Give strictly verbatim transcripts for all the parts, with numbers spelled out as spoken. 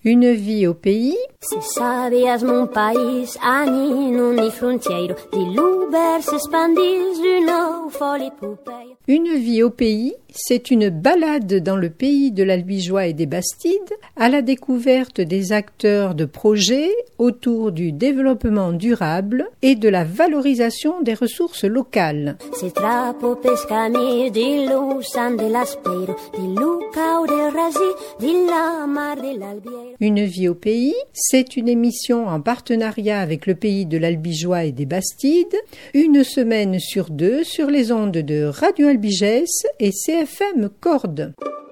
Une vie au pays. Se sabias mon país, ani non ni frontiero, di l'uber s'expandis l'uno folie poupée. Une vie au pays, c'est une balade dans le pays de l'Albigeois et des Bastides, à la découverte des acteurs de projets autour du développement durable et de la valorisation des ressources locales. Se trapo pescami di lu san de l'aspero, di Luca o de Rasi, di la mar de l'Albiero. Une vie au pays, c'est une émission en partenariat avec le pays de l'Albigeois et des Bastides, une semaine sur deux sur les ondes de Radio Albigès et C F M Cordes.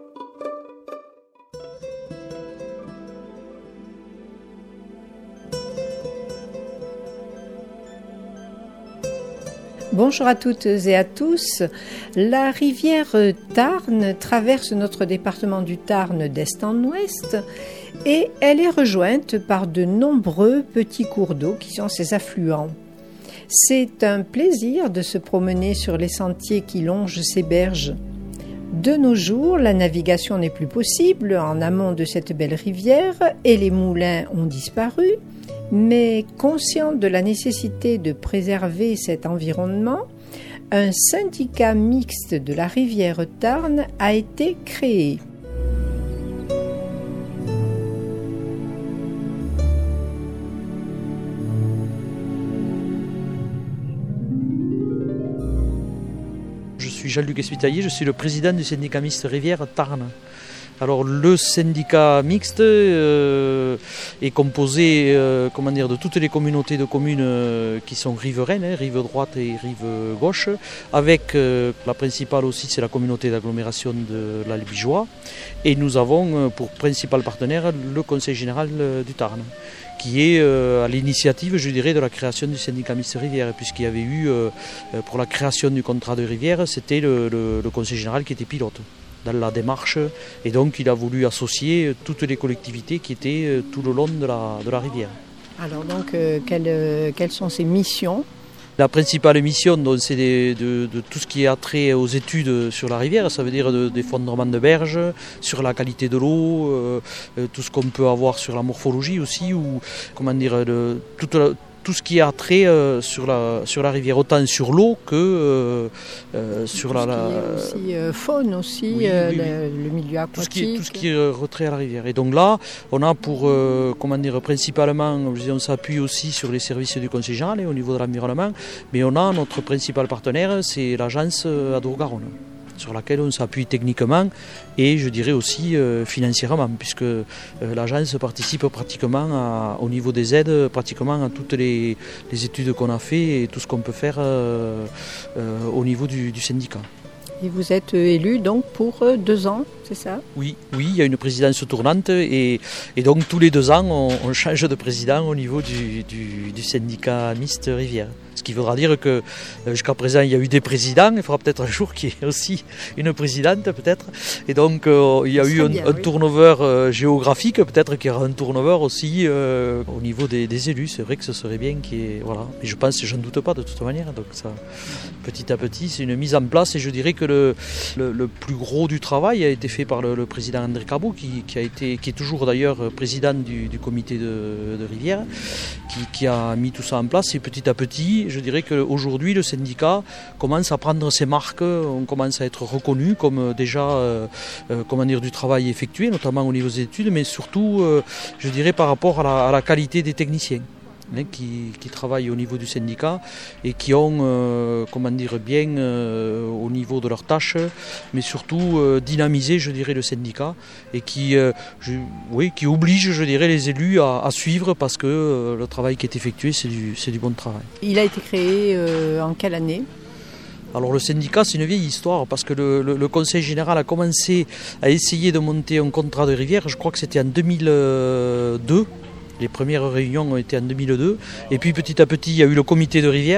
Bonjour à toutes et à tous. La rivière Tarn traverse notre département du Tarn d'est en ouest et elle est rejointe par de nombreux petits cours d'eau qui sont ses affluents. C'est un plaisir de se promener sur les sentiers qui longent ces berges. De nos jours, la navigation n'est plus possible en amont de cette belle rivière et les moulins ont disparu. Mais conscient de la nécessité de préserver cet environnement, un syndicat mixte de la rivière Tarn a été créé. Je suis Jean-Luc Espitailler, je suis le président du syndicat mixte rivière Tarn. Alors le syndicat mixte euh, est composé euh, comment dire, de toutes les communautés de communes euh, qui sont riveraines, hein, rive droite et rive gauche, avec euh, la principale aussi, c'est la communauté d'agglomération de l'Albigeois. Et nous avons euh, pour principal partenaire le Conseil général euh, du Tarn, qui est euh, à l'initiative, je dirais, de la création du syndicat mixte rivière, puisqu'il y avait eu, euh, pour la création du contrat de rivière, c'était le, le, le Conseil général qui était pilote dans la démarche, et donc il a voulu associer toutes les collectivités qui étaient tout le long de la, de la rivière. Alors donc, euh, quelles, euh, quelles sont ces missions ? La principale mission, donc, c'est de, de, de tout ce qui a trait aux études sur la rivière, ça veut dire de, des fondements de berges, sur la qualité de l'eau, euh, tout ce qu'on peut avoir sur la morphologie aussi, ou comment dire, de, toute la, tout ce qui a trait euh, sur, la, sur la rivière, autant sur l'eau que euh, euh, sur la... la... aussi euh, faune aussi, oui, euh, oui, le, oui. le milieu aquatique. Tout ce qui est, tout ce qui est retrait à la rivière. Et donc là, on a pour, euh, comment dire, principalement, on s'appuie aussi sur les services du Conseil général et au niveau de l'environnement, mais on a notre principal partenaire, c'est l'agence Adour-Garonne, sur laquelle on s'appuie techniquement et je dirais aussi euh, financièrement, puisque euh, l'agence participe pratiquement à, au niveau des aides, pratiquement à toutes les, les études qu'on a fait et tout ce qu'on peut faire euh, euh, au niveau du, du syndicat. Et vous êtes élu donc pour deux ans, c'est ça ? Oui, oui, il y a une présidence tournante et, et donc tous les deux ans on, on change de président au niveau du, du, du syndicat mixte rivière. Ce qui voudra dire que jusqu'à présent il y a eu des présidents, il faudra peut-être un jour qu'il y ait aussi une présidente peut-être. Et donc euh, il y a eu un, bien, un oui. turnover euh, géographique, peut-être qu'il y aura un turnover aussi euh, au niveau des, des élus. C'est vrai que ce serait bien qu'il y ait, voilà. Mais je pense, je ne doute pas de toute manière. Donc ça, petit à petit, c'est une mise en place et je dirais que le, le, le plus gros du travail a été fait par le, le président André Cabot, qui, qui, a été, qui est toujours d'ailleurs président du, du comité de, de rivière, qui, qui a mis tout ça en place et petit à petit, je dirais qu'aujourd'hui, le syndicat commence à prendre ses marques, on commence à être reconnu comme déjà euh, euh, comment dire, du travail effectué, notamment au niveau des études, mais surtout, euh, je dirais, par rapport à la, à la qualité des techniciens. Hein, qui, qui travaillent au niveau du syndicat et qui ont, euh, comment dire, bien euh, au niveau de leurs tâches, mais surtout euh, dynamisé, je dirais, le syndicat et qui, euh, je, oui, qui oblige, je dirais, les élus à, à suivre parce que euh, le travail qui est effectué, c'est du, c'est du bon travail. Il a été créé euh, en quelle année ? Alors le syndicat, c'est une vieille histoire parce que le, le, le Conseil général a commencé à essayer de monter un contrat de rivière, je crois que c'était en deux mille deux. Les premières réunions ont été en deux mille deux. Et puis petit à petit, il y a eu le comité de rivière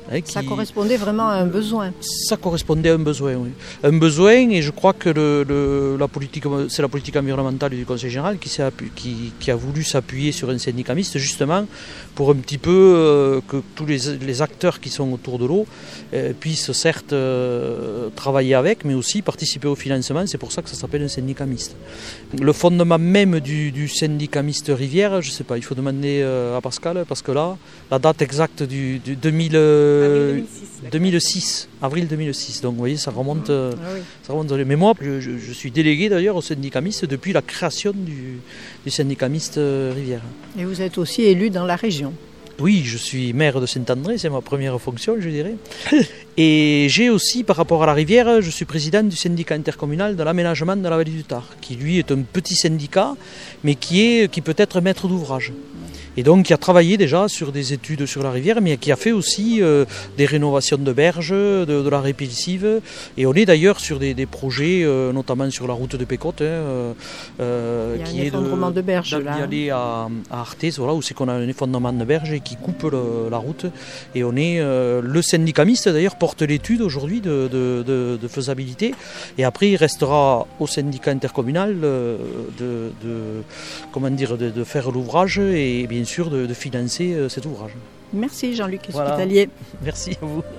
Hein, qui... Ça correspondait vraiment à un besoin. Ça correspondait à un besoin, oui. Un besoin, et je crois que le, le, la politique, c'est la politique environnementale du Conseil général qui, qui, qui a voulu s'appuyer sur un syndicat mixte, justement, pour un petit peu euh, que tous les, les acteurs qui sont autour de l'eau euh, puissent certes euh, travailler avec, mais aussi participer au financement. C'est pour ça que ça s'appelle un syndicat mixte. Le fondement même du, du syndicat mixte Rivière, je ne sais pas, il faut demander euh, à Pascal, parce que là, la date exacte du, du deux mille, euh, deux mille six, avril deux mille six, donc vous voyez, ça remonte. Euh, ah oui. ça remonte mais moi, je, je, je suis délégué d'ailleurs au syndicat mixte depuis la création du, du syndicat mixte euh, Rivière. Et vous êtes aussi élu dans la région? Oui, je suis maire de Saint-André, c'est ma première fonction, je dirais. Et j'ai aussi, par rapport à la rivière, je suis président du syndicat intercommunal de l'aménagement de la vallée du Tard, qui lui est un petit syndicat, mais qui, est, qui peut être maître d'ouvrage. Et donc qui a travaillé déjà sur des études sur la rivière, mais qui a fait aussi euh, des rénovations de berges, de, de la répulsive. Et on est d'ailleurs sur des, des projets, euh, notamment sur la route de Pécotte. Hein, euh, Il y a qui un effondrement de, de berges là. D'y aller à, à Arthès, voilà, où c'est qu'on a un effondrement de berges qui coupe le, la route. Et on est, euh, le syndicat mixte d'ailleurs porte l'étude aujourd'hui de, de, de, de faisabilité. Et après il restera au syndicat intercommunal de, de, de, comment dire, de, de faire l'ouvrage et bien sûr de, de financer euh, cet ouvrage. Merci Jean-Luc Hospitalier. Voilà. Merci à vous.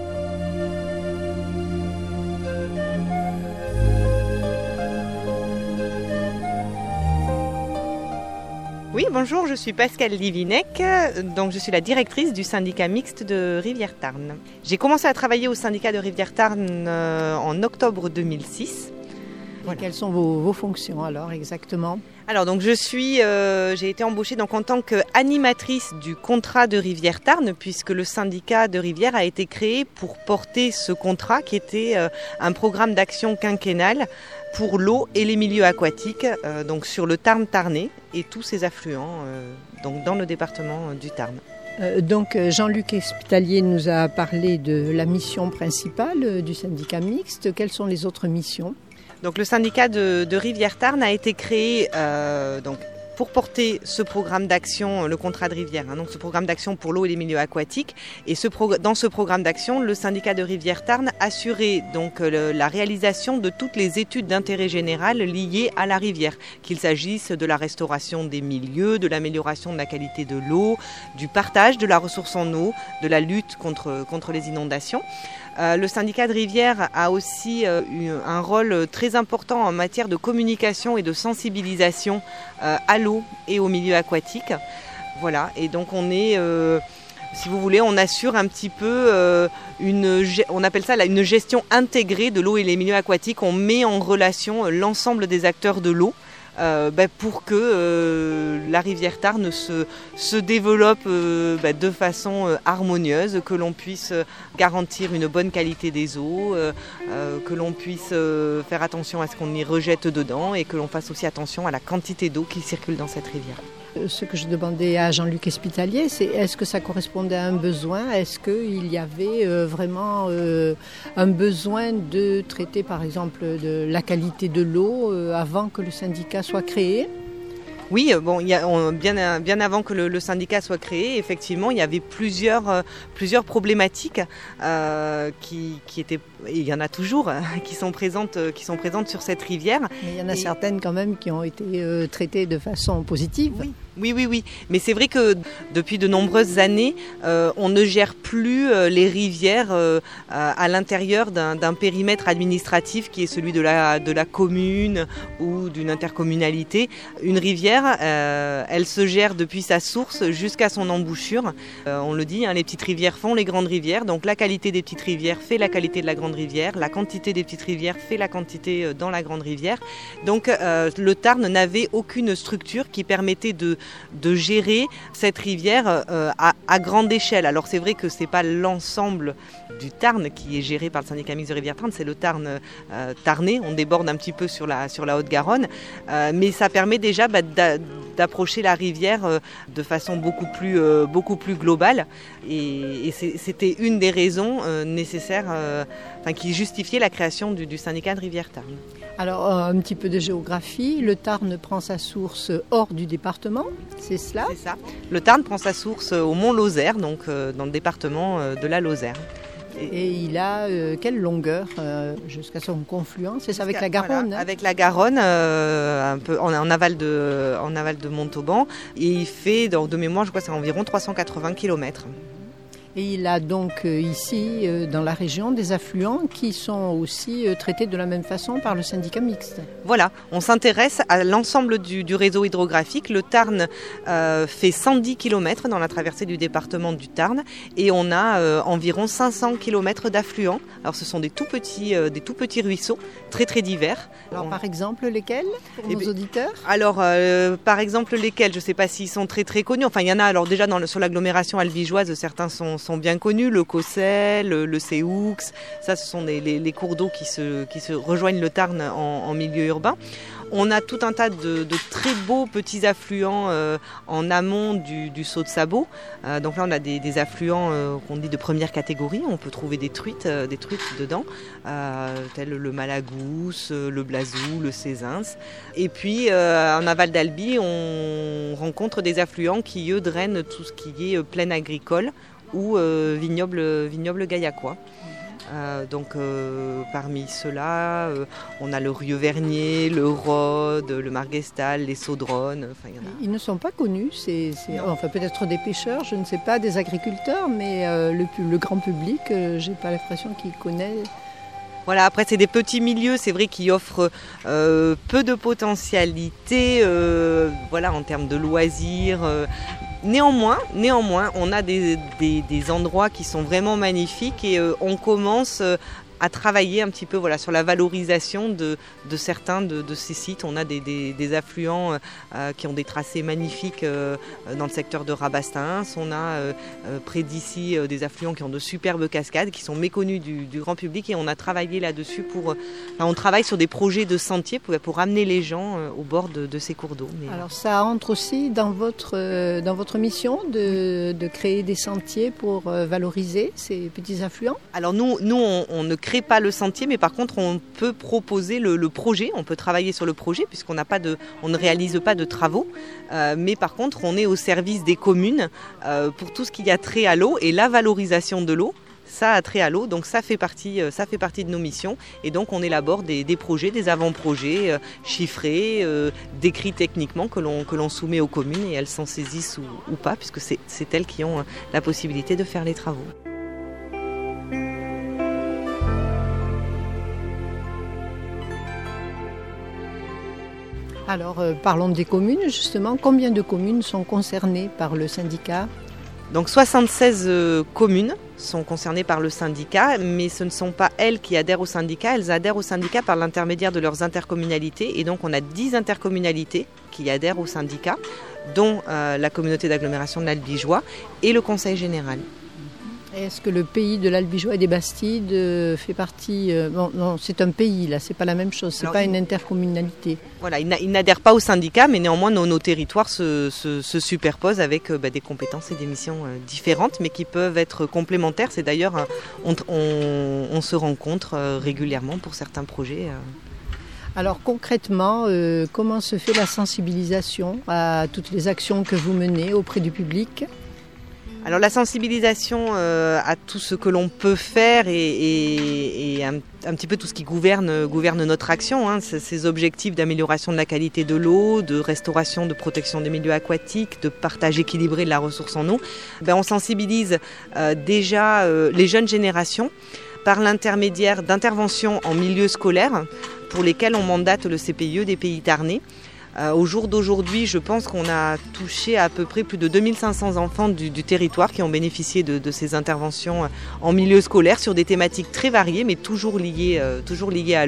Oui, bonjour, je suis Pascal Livinec, donc je suis la directrice du syndicat mixte de Rivière-Tarn. J'ai commencé à travailler au syndicat de Rivière-Tarn euh, en octobre deux mille six. Voilà. Quelles sont vos, vos fonctions alors exactement? Alors donc je suis, euh, j'ai été embauchée donc en tant qu'animatrice du contrat de Rivière-Tarn, puisque le syndicat de Rivière a été créé pour porter ce contrat qui était euh, un programme d'action quinquennal pour l'eau et les milieux aquatiques, euh, donc sur le Tarn tarnais et tous ses affluents, euh, donc dans le département du Tarn. Euh, donc Jean-Luc Hospitalier nous a parlé de la mission principale du syndicat mixte. Quelles sont les autres missions? Donc le syndicat de, de Rivière-Tarn a été créé euh, donc, pour porter ce programme d'action, le contrat de Rivière, hein, donc ce programme d'action pour l'eau et les milieux aquatiques. Et ce progr- dans ce programme d'action, le syndicat de Rivière-Tarn assurait donc le, la réalisation de toutes les études d'intérêt général liées à la rivière, qu'il s'agisse de la restauration des milieux, de l'amélioration de la qualité de l'eau, du partage de la ressource en eau, de la lutte contre, contre les inondations. Euh, le syndicat de Rivière a aussi euh, eu un rôle très important en matière de communication et de sensibilisation euh, à l'eau et aux milieux aquatiques. Voilà, et donc on est, euh, si vous voulez, on assure un petit peu euh, une, on appelle ça là, une gestion intégrée de l'eau et les milieux aquatiques. On met en relation l'ensemble des acteurs de l'eau. Euh, bah, pour que euh, la rivière Tarn se, se développe euh, bah, de façon euh, harmonieuse, que l'on puisse garantir une bonne qualité des eaux, euh, euh, que l'on puisse euh, faire attention à ce qu'on y rejette dedans et que l'on fasse aussi attention à la quantité d'eau qui circule dans cette rivière. Ce que je demandais à Jean-Luc Hospitalier, c'est est-ce que ça correspondait à un besoin? Est-ce qu'il y avait euh, vraiment euh, un besoin de traiter par exemple de la qualité de l'eau euh, avant que le syndicat soit créé? Oui, bon, il y a, on, bien, bien avant que le, le syndicat soit créé, effectivement, il y avait plusieurs, euh, plusieurs problématiques euh, qui, qui étaient, et il y en a toujours, qui sont présentes, qui sont présentes sur cette rivière. Mais il y en a et... certaines quand même qui ont été euh, traitées de façon positive. Oui. Oui, oui, oui. Mais c'est vrai que depuis de nombreuses années, euh, on ne gère plus euh, les rivières euh, à l'intérieur d'un, d'un périmètre administratif qui est celui de la, de la commune ou d'une intercommunalité. Une rivière, euh, elle se gère depuis sa source jusqu'à son embouchure. Euh, on le dit, hein, les petites rivières font les grandes rivières. Donc la qualité des petites rivières fait la qualité de la grande rivière. La quantité des petites rivières fait la quantité dans la grande rivière. Donc euh, le Tarn n'avait aucune structure qui permettait de de gérer cette rivière euh, à, à grande échelle. Alors c'est vrai que c'est pas l'ensemble du Tarn qui est géré par le syndicat mixte de Rivière-Tarn, c'est le Tarn euh, tarnais, on déborde un petit peu sur la, sur la Haute-Garonne, euh, mais ça permet déjà bah, d'a, d'approcher la rivière euh, de façon beaucoup plus, euh, beaucoup plus globale et, et c'est, c'était une des raisons euh, nécessaires euh, enfin, qui justifiait la création du, du syndicat de Rivière-Tarn. Alors, un petit peu de géographie. Le Tarn prend sa source hors du département, c'est cela ? C'est ça. Le Tarn prend sa source au Mont Lozère, donc euh, dans le département euh, de la Lozère. Et, Et il a euh, quelle longueur euh, jusqu'à son confluent ? C'est ça avec la Garonne, voilà, hein ? Avec la Garonne, euh, un peu en, en aval de, en aval de Montauban. Et il fait, donc, de mémoire, je crois que c'est environ trois cent quatre-vingts kilomètres. Et il a donc euh, ici, euh, dans la région, des affluents qui sont aussi euh, traités de la même façon par le syndicat mixte. Voilà, on s'intéresse à l'ensemble du, du réseau hydrographique. Le Tarn euh, fait cent dix kilomètres dans la traversée du département du Tarn et on a euh, environ cinq cents kilomètres d'affluents. Alors ce sont des tout petits, euh, des tout petits ruisseaux, très très divers. Alors on... par exemple, lesquels pour eh nos bien, auditeurs ? Alors euh, par exemple lesquels, je ne sais pas s'ils sont très très connus. Enfin il y en a, alors déjà dans le, sur l'agglomération albigeoise, certains sont, sont bien connus. Le Cossel, le, le Séoux, ça ce sont les, les, les cours d'eau qui se, qui se rejoignent le Tarn en, en milieu urbain. On a tout un tas de, de très beaux petits affluents euh, en amont du, du Saut de Sabot. Euh, donc là, on a des, des affluents euh, qu'on dit de première catégorie. On peut trouver des truites, euh, des truites dedans, euh, tels le Malagousse, le Blazou, le Cézins. Et puis, euh, en aval d'Albi, on rencontre des affluents qui, eux, drainent tout ce qui est euh, plaine agricole ou euh, vignoble, vignoble gaillacois. Euh, donc euh, parmi ceux-là, euh, on a le Rieux-Vernier, le Rhode, le Marguestal, les Saudronnes. Enfin, y en a. Ils ne sont pas connus, c'est, c'est, enfin peut-être des pêcheurs, je ne sais pas, des agriculteurs, mais euh, le, le grand public, euh, j'ai pas l'impression qu'il connaît. Voilà, après c'est des petits milieux, c'est vrai qui offrent euh, peu de potentialité, euh, voilà, en termes de loisirs. Euh, Néanmoins, néanmoins, on a des, des, des endroits qui sont vraiment magnifiques et euh, on commence euh, à travailler un petit peu voilà, sur la valorisation de, de certains de, de ces sites. On a des, des, des affluents euh, qui ont des tracés magnifiques euh, dans le secteur de Rabastens. On a euh, près d'ici euh, des affluents qui ont de superbes cascades qui sont méconnus du, du grand public et on a travaillé là-dessus pour... Euh, enfin, on travaille sur des projets de sentiers pour, pour amener les gens euh, au bord de, de ces cours d'eau. Mais... Alors ça entre aussi dans votre, euh, dans votre mission de, de créer des sentiers pour euh, valoriser ces petits affluents ? Alors nous, nous on, on ne crée pas le sentier, mais par contre on peut proposer le, le projet, on peut travailler sur le projet puisqu'on n'a pas de, on ne réalise pas de travaux, euh, mais par contre on est au service des communes euh, pour tout ce qui a trait à l'eau et la valorisation de l'eau. Ça a trait à l'eau, donc ça fait partie, ça fait partie de nos missions et donc on élabore des, des projets, des avant-projets euh, chiffrés, euh, décrits techniquement que l'on, que l'on soumet aux communes et elles s'en saisissent ou, ou pas puisque c'est, c'est elles qui ont la possibilité de faire les travaux. Alors, euh, parlons des communes, justement. Combien de communes sont concernées par le syndicat ? Donc, soixante-seize euh, communes sont concernées par le syndicat, mais ce ne sont pas elles qui adhèrent au syndicat. Elles adhèrent au syndicat par l'intermédiaire de leurs intercommunalités. Et donc, on a dix intercommunalités qui adhèrent au syndicat, dont euh, la communauté d'agglomération de l'Albigeois et le conseil général. Est-ce que le pays de l'Albigeois et des Bastides euh, fait partie... Euh, bon, non, c'est un pays, là, c'est pas la même chose, c'est Alors, pas il... une intercommunalité. Voilà, ils n'adhèrent pas au syndicat, mais néanmoins, nos, nos territoires se, se, se superposent avec euh, bah, des compétences et des missions euh, différentes, mais qui peuvent être complémentaires. C'est d'ailleurs, euh, on, on, on se rencontre euh, régulièrement pour certains projets. Euh. Alors concrètement, euh, comment se fait la sensibilisation à toutes les actions que vous menez auprès du public ? Alors la sensibilisation euh, à tout ce que l'on peut faire et, et, et un, un petit peu tout ce qui gouverne, gouverne notre action, hein, ces objectifs d'amélioration de la qualité de l'eau, de restauration, de protection des milieux aquatiques, de partage équilibré de la ressource en eau, ben, on sensibilise euh, déjà euh, les jeunes générations par l'intermédiaire d'interventions en milieu scolaire pour lesquelles on mandate le C P I E des Pays Tarnais. Euh, au jour d'aujourd'hui, je pense qu'on a touché à peu près plus de deux mille cinq cents enfants du, du territoire qui ont bénéficié de, de ces interventions en milieu scolaire sur des thématiques très variées, mais toujours liées, euh, toujours liées à l'eau.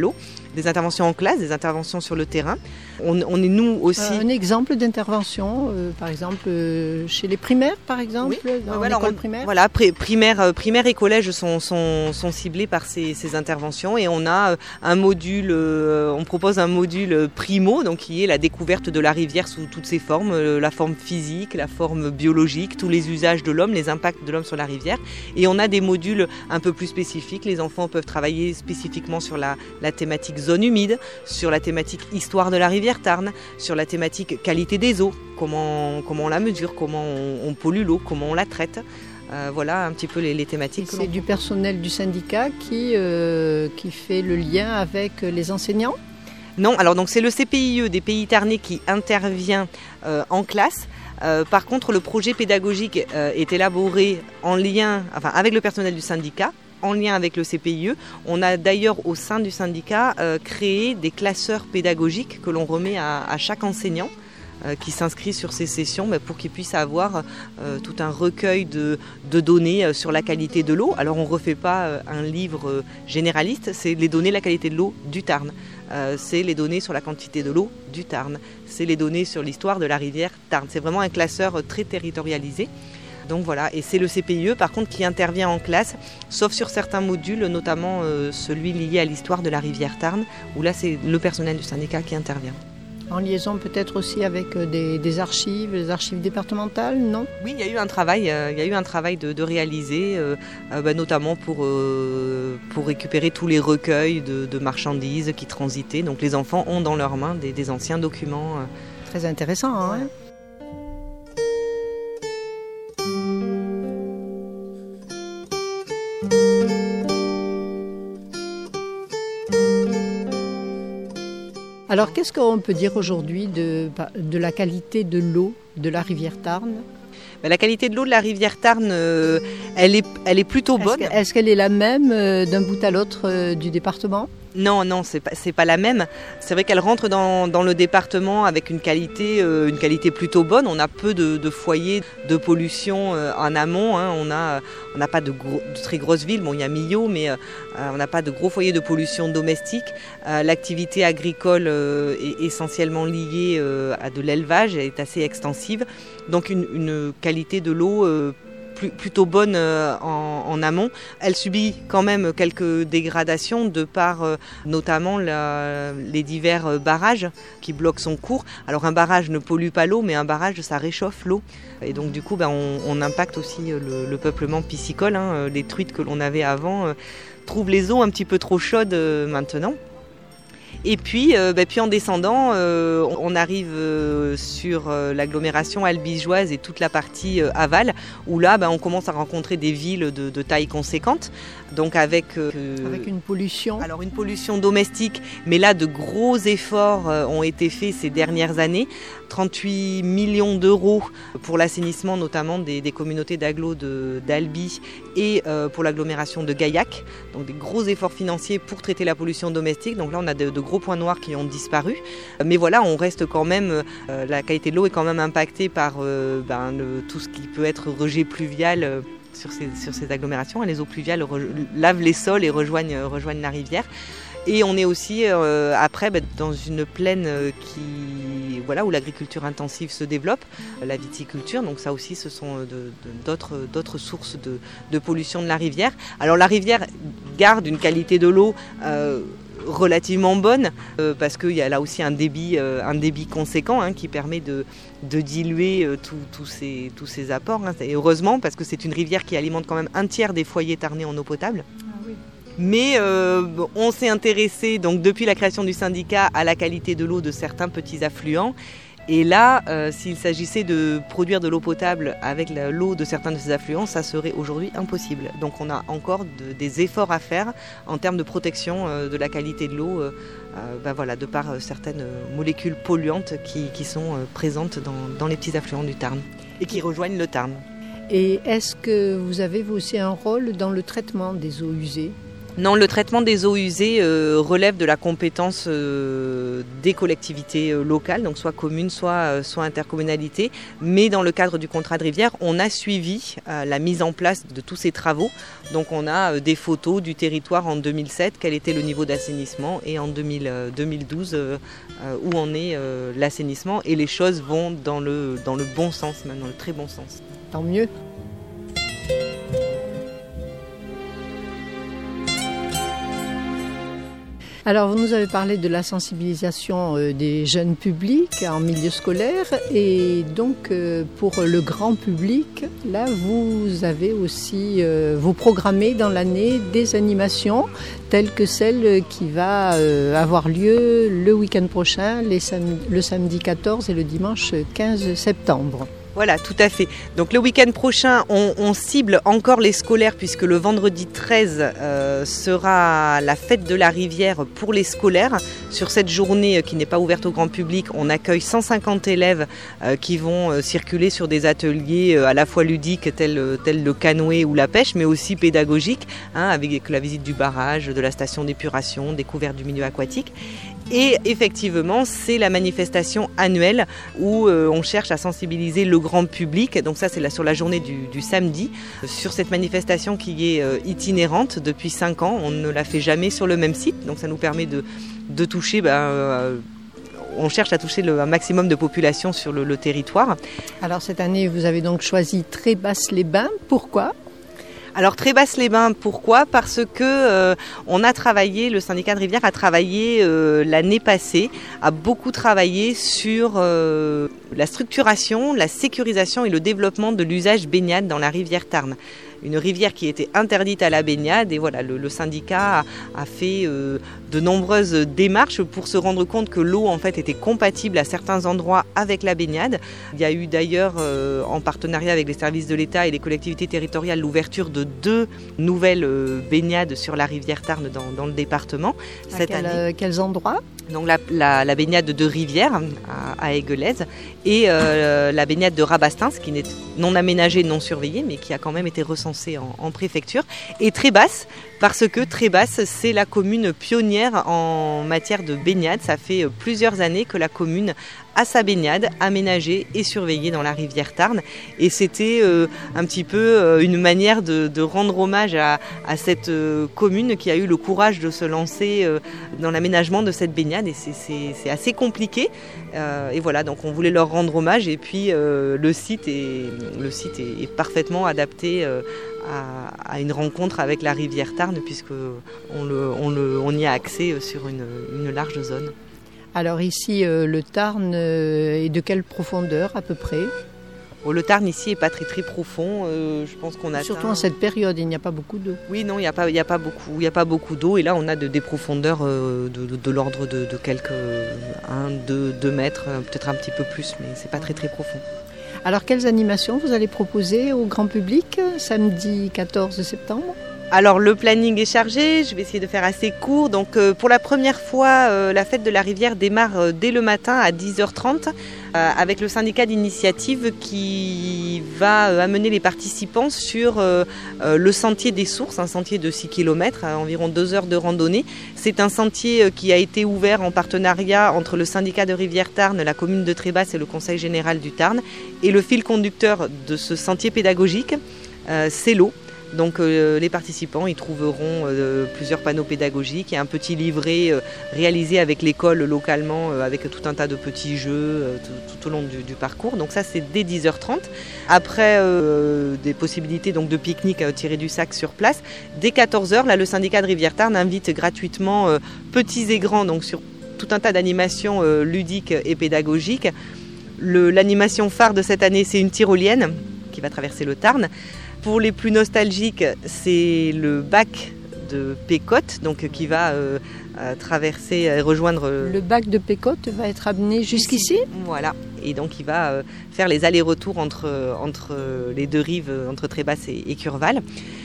des interventions en classe, des interventions sur le terrain. On, on est nous aussi... Euh, un exemple d'intervention, euh, par exemple, euh, chez les primaires, par exemple, oui. dans ouais, l'école on, primaire. Voilà, pr- primaire, euh, primaire et collège sont, sont, sont ciblés par ces, ces interventions et on a euh, un module, euh, on propose un module primo, donc qui est la découverte de la rivière sous toutes ses formes, euh, la forme physique, la forme biologique, tous les usages de l'homme, les impacts de l'homme sur la rivière. Et on a des modules un peu plus spécifiques. Les enfants peuvent travailler spécifiquement sur la, la thématique zone humide, sur la thématique histoire de la rivière Tarn, sur la thématique qualité des eaux, comment, comment on la mesure, comment on, on pollue l'eau, comment on la traite. Euh, voilà un petit peu les, les thématiques. C'est du personnel du syndicat qui, euh, qui fait le lien avec les enseignants ? Non, alors donc c'est le C P I E des Pays Tarnais qui intervient euh, en classe. Euh, par contre, le projet pédagogique euh, est élaboré en lien, enfin, avec le personnel du syndicat, en lien avec le C P I E. On a d'ailleurs au sein du syndicat euh, créé des classeurs pédagogiques que l'on remet à, à chaque enseignant euh, qui s'inscrit sur ces sessions bah, pour qu'il puisse avoir euh, tout un recueil de, de données euh, sur la qualité de l'eau. Alors on ne refait pas euh, un livre euh, généraliste, c'est les données de la qualité de l'eau du Tarn. Euh, c'est les données sur la quantité de l'eau du Tarn. C'est les données sur l'histoire de la rivière Tarn. C'est vraiment un classeur très territorialisé. Donc voilà, et c'est le C P I E par contre qui intervient en classe, sauf sur certains modules, notamment euh, celui lié à l'histoire de la rivière Tarn, où là c'est le personnel du syndicat qui intervient. En liaison peut-être aussi avec des, des archives, les archives départementales, non ? Oui, il y a eu un travail, euh, il y a eu un travail de, de réaliser, euh, euh, bah, notamment pour, euh, pour récupérer tous les recueils de, de marchandises qui transitaient. Donc les enfants ont dans leurs mains des, des anciens documents. Euh. Très intéressant, hein ? Ouais. Alors, qu'est-ce qu'on peut dire aujourd'hui de, de la qualité de l'eau de la rivière Tarn ? Ben, la qualité de l'eau de la rivière Tarn, euh, elle, est, elle est plutôt bonne. Est-ce, que, est-ce qu'elle est la même euh, d'un bout à l'autre euh, du département ? Non, non, c'est pas, c'est pas la même. C'est vrai qu'elle rentre dans, dans le département avec une qualité, euh, une qualité plutôt bonne. On a peu de, de foyers de pollution euh, en amont. Hein. On a, on n'a pas de, gros, de très grosses villes. Bon, il y a Millau, mais euh, on n'a pas de gros foyers de pollution domestique. Euh, l'activité agricole euh, est essentiellement liée euh, à de l'élevage. Elle est assez extensive. Donc une, une qualité de l'eau euh, plutôt bonne en, en amont. Elle subit quand même quelques dégradations de par euh, notamment la, les divers barrages qui bloquent son cours. Alors un barrage ne pollue pas l'eau, mais un barrage ça réchauffe l'eau. Et donc du coup ben, on, on impacte aussi le, le peuplement piscicole. Hein. Les truites que l'on avait avant euh, trouvent les eaux un petit peu trop chaudes euh, maintenant. Et puis, euh, bah, puis en descendant, euh, on arrive euh, sur euh, l'agglomération albigeoise et toute la partie euh, aval, où là, bah, on commence à rencontrer des villes de, de taille conséquente. Donc avec, euh, avec une pollution. Alors une pollution domestique, mais là de gros efforts euh, ont été faits ces dernières années. trente-huit millions d'euros pour l'assainissement notamment des, des communautés d'agglo de, d'Albi et euh, pour l'agglomération de Gaillac. Donc des gros efforts financiers pour traiter la pollution domestique. Donc là on a de, de gros points noirs qui ont disparu. Mais voilà, on reste quand même, euh, la qualité de l'eau est quand même impactée par euh, ben, le, tout ce qui peut être rejet pluvial euh, sur ces, sur ces agglomérations. Et les eaux pluviales re, lavent les sols et rejoignent, rejoignent la rivière. Et on est aussi euh, après bah, dans une plaine euh, qui, voilà, où l'agriculture intensive se développe, la viticulture. Donc ça aussi, ce sont de, de, d'autres, d'autres sources de, de pollution de la rivière. Alors la rivière garde une qualité de l'eau euh, relativement bonne euh, parce qu'il y a là aussi un débit, euh, un débit conséquent hein, qui permet de, de diluer euh, tous ces, tous ces apports. Hein. Et heureusement parce que c'est une rivière qui alimente quand même un tiers des foyers tarnais en eau potable. Ah oui. Mais euh, on s'est intéressé donc depuis la création du syndicat à la qualité de l'eau de certains petits affluents. Et là, euh, s'il s'agissait de produire de l'eau potable avec la, l'eau de certains de ces affluents, ça serait aujourd'hui impossible. Donc on a encore de, des efforts à faire en termes de protection euh, de la qualité de l'eau, euh, euh, ben voilà, de par euh, certaines molécules polluantes qui, qui sont euh, présentes dans, dans les petits affluents du Tarn et qui rejoignent le Tarn. Et est-ce que vous avez vous aussi un rôle dans le traitement des eaux usées ? Non, le traitement des eaux usées euh, relève de la compétence euh, des collectivités euh, locales, donc soit communes, soit, euh, soit intercommunalités. Mais dans le cadre du contrat de rivière, on a suivi euh, la mise en place de tous ces travaux. Donc on a euh, des photos du territoire en deux mille sept, quel était le niveau d'assainissement, et en deux mille douze, euh, euh, où en est euh, l'assainissement. Et les choses vont dans le, dans le bon sens, même dans le très bon sens. Tant mieux. Alors, vous nous avez parlé de la sensibilisation euh, des jeunes publics en milieu scolaire et donc euh, pour le grand public, là, vous avez aussi, euh, vous programmez dans l'année des animations telles que celle qui va euh, avoir lieu le week-end prochain, les sam- le samedi quatorze et le dimanche quinze septembre. Voilà, tout à fait. Donc le week-end prochain, on, on cible encore les scolaires puisque le vendredi treize euh, sera la fête de la rivière pour les scolaires. Sur cette journée qui n'est pas ouverte au grand public, on accueille cent cinquante élèves euh, qui vont euh, circuler sur des ateliers euh, à la fois ludiques tels, tels le canoë ou la pêche, mais aussi pédagogiques, hein, avec la visite du barrage, de la station d'épuration, découverte du milieu aquatique. Et effectivement, c'est la manifestation annuelle où euh, on cherche à sensibiliser le grand public. Donc ça, c'est là sur la journée du, du samedi. Sur cette manifestation qui est euh, itinérante depuis cinq ans, on ne la fait jamais sur le même site. Donc ça nous permet de, de toucher... Ben, euh, on cherche à toucher le, un maximum de population sur le, le territoire. Alors cette année, vous avez donc choisi Trébasse-les-Bains. Pourquoi ? Alors Trébasse-les-Bains, pourquoi ? Parce que euh, on a travaillé, le syndicat de rivière a travaillé euh, l'année passée, a beaucoup travaillé sur euh, la structuration, la sécurisation et le développement de l'usage baignade dans la rivière Tarn. Une rivière qui était interdite à la baignade et voilà, le, le syndicat a, a fait euh, de nombreuses démarches pour se rendre compte que l'eau en fait était compatible à certains endroits avec la baignade. Il y a eu d'ailleurs euh, en partenariat avec les services de l'État et les collectivités territoriales l'ouverture de deux nouvelles euh, baignades sur la rivière Tarn dans, dans le département à cette quel, année. Euh, quels endroits ? Donc la, la, la baignade de Rivière à, à Aiguelez et euh, la baignade de Rabastens qui n'est non aménagée, non surveillée mais qui a quand même été recensée en, en préfecture, et Trébasse parce que Trébasse c'est la commune pionnière en matière de baignade. Ça fait plusieurs années que la commune a sa baignade aménagée et surveillée dans la rivière Tarn et c'était euh, un petit peu euh, une manière de, de rendre hommage à, à cette euh, commune qui a eu le courage de se lancer euh, dans l'aménagement de cette baignade et c'est, c'est, c'est assez compliqué euh, et voilà, donc on voulait leur rendre hommage et puis euh, le site est, le site est, est parfaitement adapté euh, à, à une rencontre avec la rivière Tarn puisque on, le, on, le, on y a accès sur une, une large zone. Alors ici, euh, le Tarn euh, est de quelle profondeur à peu près ? Oh, le Tarn ici n'est pas très très profond. Euh, je pense qu'on a surtout en cette période, il n'y a pas beaucoup d'eau. Oui, non, il n'y a pas, il n'y a pas beaucoup, il n'y a pas beaucoup d'eau. Et là, on a de, des profondeurs euh, de, de, de l'ordre de, de quelques un, deux, deux mètres, peut-être un petit peu plus, mais c'est pas très très profond. Alors, quelles animations vous allez proposer au grand public samedi quatorze septembre ? Alors le planning est chargé, je vais essayer de faire assez court. Donc euh, pour la première fois, euh, la fête de la rivière démarre euh, dès le matin à dix heures trente euh, avec le syndicat d'initiative qui va euh, amener les participants sur euh, euh, le sentier des sources, un sentier de six kilomètres, à environ deux heures de randonnée. C'est un sentier euh, qui a été ouvert en partenariat entre le syndicat de rivière Tarn, la commune de Trébasse et le conseil général du Tarn. Et le fil conducteur de ce sentier pédagogique, euh, c'est l'eau. Donc euh, les participants y trouveront euh, plusieurs panneaux pédagogiques et un petit livret euh, réalisé avec l'école localement euh, avec tout un tas de petits jeux euh, tout, tout au long du, du parcours. Donc ça c'est dès dix heures trente. Après euh, des possibilités donc, de pique-nique euh, tiré du sac sur place. Dès quatorze heures, là, le syndicat de rivière Tarn invite gratuitement euh, petits et grands donc, sur tout un tas d'animations euh, ludiques et pédagogiques. Le, l'animation phare de cette année c'est une tyrolienne qui va traverser le Tarn. Pour les plus nostalgiques, c'est le bac de Pécotte, donc qui va euh, traverser et rejoindre... Le bac de Pécotte va être amené jusqu'ici ? Voilà, et donc il va euh, faire les allers-retours entre, entre les deux rives, entre Trébasse et, et Curval.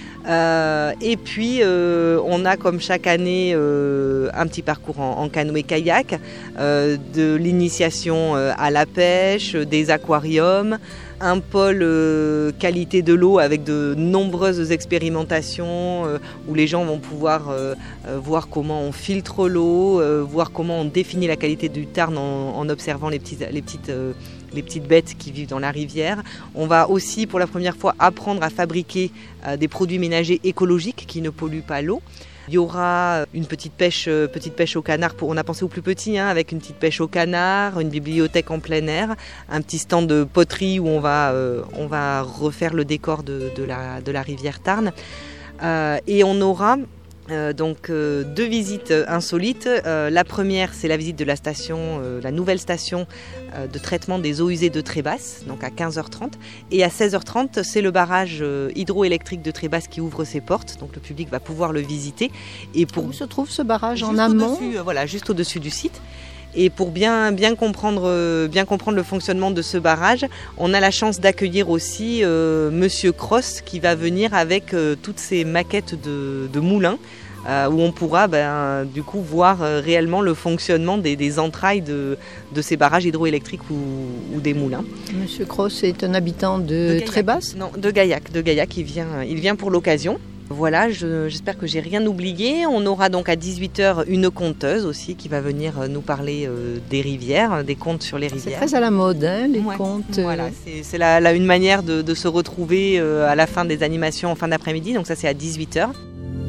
Euh, et puis euh, on a comme chaque année euh, un petit parcours en, en canoë-kayak, euh, de l'initiation euh, à la pêche, des aquariums, un pôle euh, qualité de l'eau avec de nombreuses expérimentations euh, où les gens vont pouvoir euh, euh, voir comment on filtre l'eau, euh, voir comment on définit la qualité du Tarn en, en observant les petites, les, petites, euh, les petites bêtes qui vivent dans la rivière. On va aussi pour la première fois apprendre à fabriquer euh, des produits ménagers écologiques qui ne polluent pas l'eau. Il y aura une petite pêche, petite pêche au canard, pour, on a pensé aux plus petits, hein, avec une petite pêche au canard, une bibliothèque en plein air, un petit stand de poterie où on va, euh, on va refaire le décor de, de, la, de la rivière Tarn. Euh, et on aura euh, donc euh, deux visites insolites. Euh, la première, c'est la visite de la station, euh, la nouvelle station euh, de traitement des eaux usées de Trébasse, donc à quinze heures trente. Et à seize heures trente, c'est le barrage euh, hydroélectrique de Trébasse qui ouvre ses portes, donc le public va pouvoir le visiter. Et pour... Où se trouve ce barrage juste en amont euh, Voilà, juste au-dessus du site. Et pour bien, bien, comprendre, bien comprendre le fonctionnement de ce barrage, on a la chance d'accueillir aussi euh, Monsieur Cross qui va venir avec euh, toutes ces maquettes de, de moulins euh, où on pourra ben, du coup voir euh, réellement le fonctionnement des, des entrailles de, de ces barrages hydroélectriques ou, ou des moulins. Monsieur Cross est un habitant de, de Trébasse ? Non, de Gaillac. De Gaillac, il vient, il vient pour l'occasion. Voilà, je, j'espère que j'ai rien oublié. On aura donc à dix-huit heures une conteuse aussi qui va venir nous parler euh, des rivières, des contes sur les rivières. C'est très à la mode, hein, les ouais, contes. Voilà, c'est, c'est la, la, une manière de, de se retrouver euh, à la fin des animations en fin d'après-midi. Donc ça, c'est à dix-huit heures.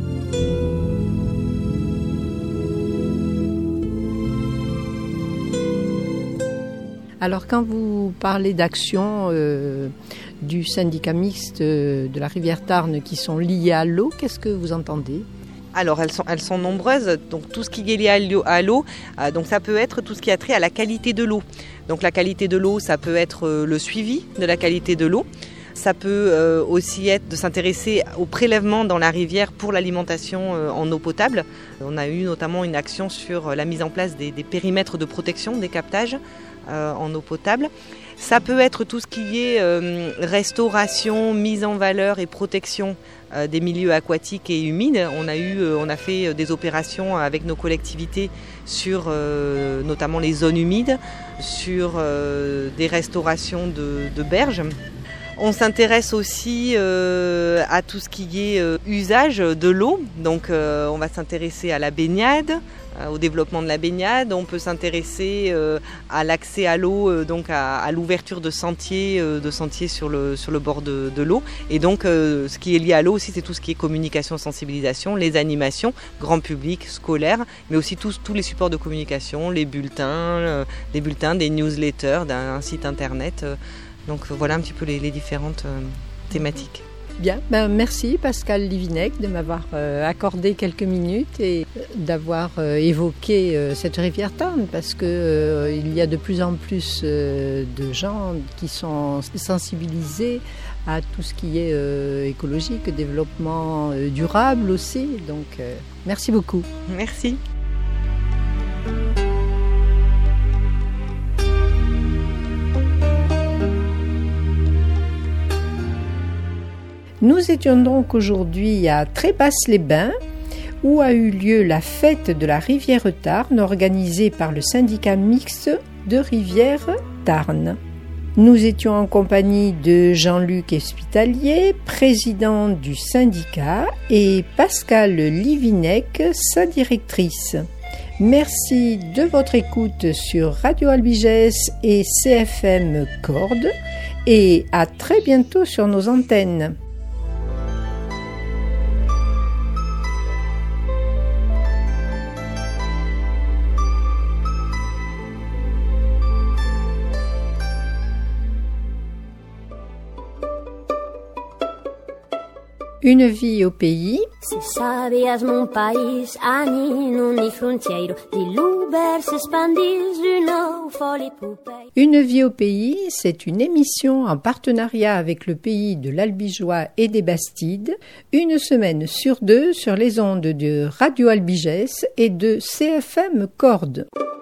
Alors quand vous parlez d'actions euh, du syndicat mixte de la rivière Tarn qui sont liées à l'eau, qu'est-ce que vous entendez ? Alors elles sont, elles sont nombreuses, donc tout ce qui est lié à l'eau, à l'eau euh, donc ça peut être tout ce qui a trait à la qualité de l'eau. Donc la qualité de l'eau, ça peut être euh, le suivi de la qualité de l'eau. Ça peut euh, aussi être de s'intéresser au prélèvement dans la rivière pour l'alimentation euh, en eau potable. On a eu notamment une action sur la mise en place des, des périmètres de protection des captages euh, en eau potable. Ça peut être tout ce qui est euh, restauration, mise en valeur et protection euh, des milieux aquatiques et humides. On a, eu, euh, on a fait des opérations avec nos collectivités sur euh, notamment les zones humides, sur euh, des restaurations de, de berges. On s'intéresse aussi euh, à tout ce qui est euh, usage de l'eau. Donc euh, on va s'intéresser à la baignade, euh, au développement de la baignade. On peut s'intéresser euh, à l'accès à l'eau, euh, donc à, à l'ouverture de sentiers, euh, de sentiers sur le, sur le bord de, de l'eau. Et donc euh, ce qui est lié à l'eau aussi, c'est tout ce qui est communication, sensibilisation, les animations, grand public, scolaire, mais aussi tous, tous les supports de communication, les bulletins, euh, les bulletins, des newsletters, d'un site internet. Euh, Donc voilà un petit peu les, les différentes euh, thématiques. Bien, ben merci Pascal Livinec de m'avoir euh, accordé quelques minutes et d'avoir euh, évoqué euh, cette rivière Tarn parce que euh, il y a de plus en plus euh, de gens qui sont sensibilisés à tout ce qui est euh, écologique, développement euh, durable aussi. Donc euh, merci beaucoup. Merci. Nous étions donc aujourd'hui à Trébasse-les-Bains, où a eu lieu la fête de la rivière Tarn organisée par le syndicat mixte de rivière Tarn. Nous étions en compagnie de Jean-Luc Espitalier, président du syndicat, et Pascal Livinec, sa directrice. Merci de votre écoute sur Radio Albigès et C F M Cordes, et à très bientôt sur nos antennes. Une vie au pays. Se sabias mon país, ani non ni frontiero, di l'uber se spandis du nou folie poupée. Une vie au pays, c'est une émission en partenariat avec le pays de l'Albigeois et des Bastides, une semaine sur deux sur les ondes de Radio Albigès et de C F M Cordes.